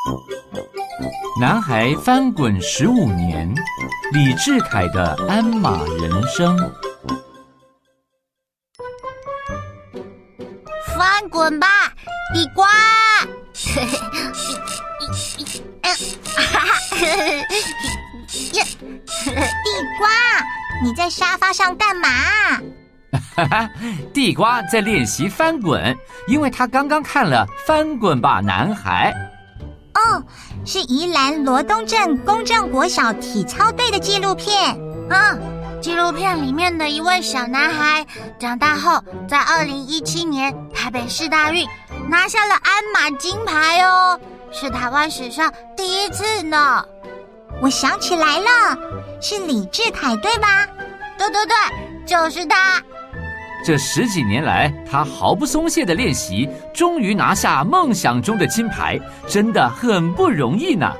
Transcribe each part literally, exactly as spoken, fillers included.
男孩翻滚十五年，李志凯的鞍马人生。 翻滚吧，地瓜！地瓜，你在沙发上干嘛？ 哈哈，地瓜在练习翻滚，因为他刚刚看了《翻滚吧，男孩》。 哦，是宜兰罗东镇公正国小体操队的纪录片。嗯，纪录片里面的一位小男孩，长大后在二零一七年台北市大运拿下了鞍马金牌哦，是台湾史上第一次呢。我想起来了，是李志凯对吧？对对对，就是他。 这十几年来，他毫不松懈的练习，终于拿下梦想中的金牌，真的很不容易呢。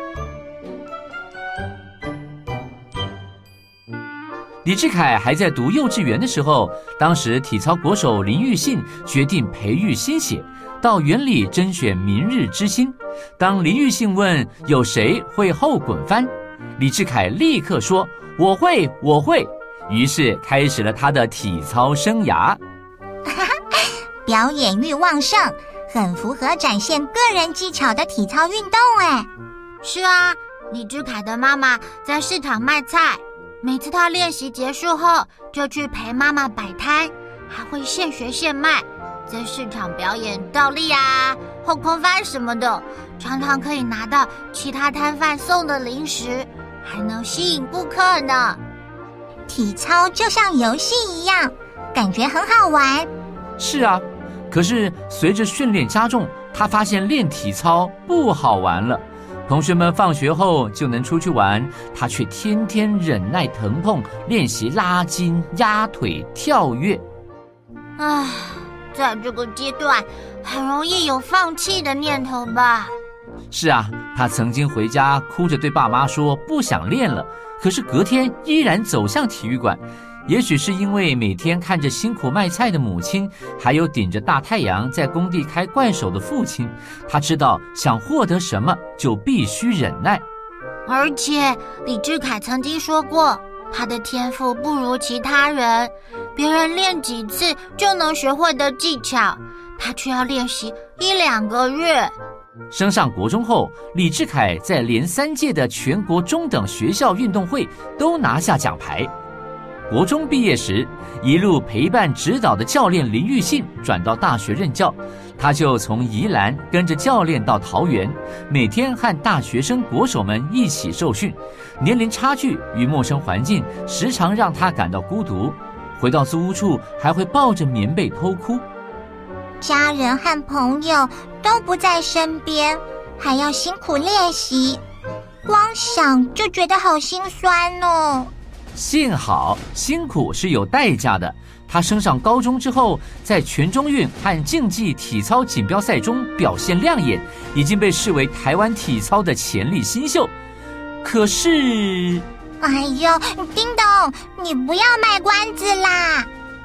李志凯还在读幼稚园的时候，当时体操国手林育信决定培育新血，到园里甄选明日之星。当林育信问有谁会后滚翻，李志凯立刻说我会我会，于是开始了他的体操生涯。 表演欲旺盛，很符合展现个人技巧的体操运动哎。是啊，李志凯的妈妈在市场卖菜，每次他练习结束后就去陪妈妈摆摊，还会现学现卖，在市场表演倒立啊、后空翻什么的，常常可以拿到其他摊贩送的零食，还能吸引顾客呢。体操就像游戏一样，感觉很好玩。 是啊，可是随着训练加重，他发现练体操不好玩了。同学们放学后就能出去玩，他却天天忍耐疼痛，练习拉筋、压腿、跳跃。 唉，在这个阶段，很容易有放弃的念头吧。 是啊，他曾经回家哭着对爸妈说不想练了，可是隔天依然走向体育馆。也许是因为每天看着辛苦卖菜的母亲，还有顶着大太阳在工地开怪手的父亲，他知道想获得什么就必须忍耐。 而且李志凯曾经说过，他的天赋不如其他人，别人练几次就能学会的技巧，他却要练习一两个月。 升上国中后，李志凯在连三届的全国中等学校运动会都拿下奖牌。国中毕业时，一路陪伴指导的教练林育信转到大学任教，他就从宜兰跟着教练到桃园，每天和大学生国手们一起受训，年龄差距与陌生环境时常让他感到孤独，回到租屋处还会抱着棉被偷哭。 家人和朋友都不在身边，还要辛苦练习，光想就觉得好心酸哦。 幸好辛苦是有代价的，他升上高中之后，在全中运和竞技体操锦标赛中表现亮眼，已经被视为台湾体操的潜力新秀。可是哎呦，叮咚，你不要卖关子啦。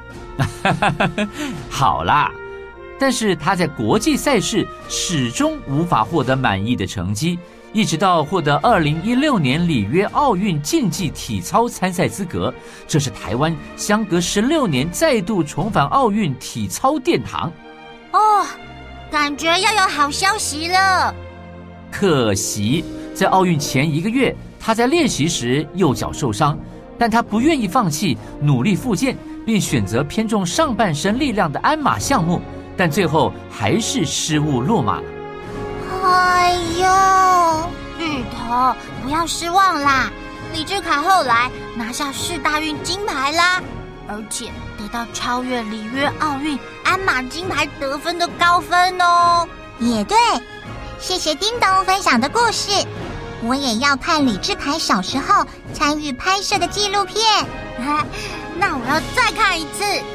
好啦，但是他在国际赛事始终无法获得满意的成绩，一直到获得二零一六年里约奥运竞技体操参赛资格，这是台湾相隔十六年再度重返奥运体操殿堂。 哦，感觉要有好消息了。 可惜在奥运前一个月，他在练习时右脚受伤，但他不愿意放弃，努力复健，并选择偏重上半身力量的鞍马项目，但最后还是失误落马。 哎呦，日头，不要失望啦！李志凯后来拿下世大运金牌啦，而且得到超越里约奥运鞍马金牌得分的高分哦。也对，谢谢叮咚分享的故事，我也要看李志凯小时候参与拍摄的纪录片。那我要再看一次。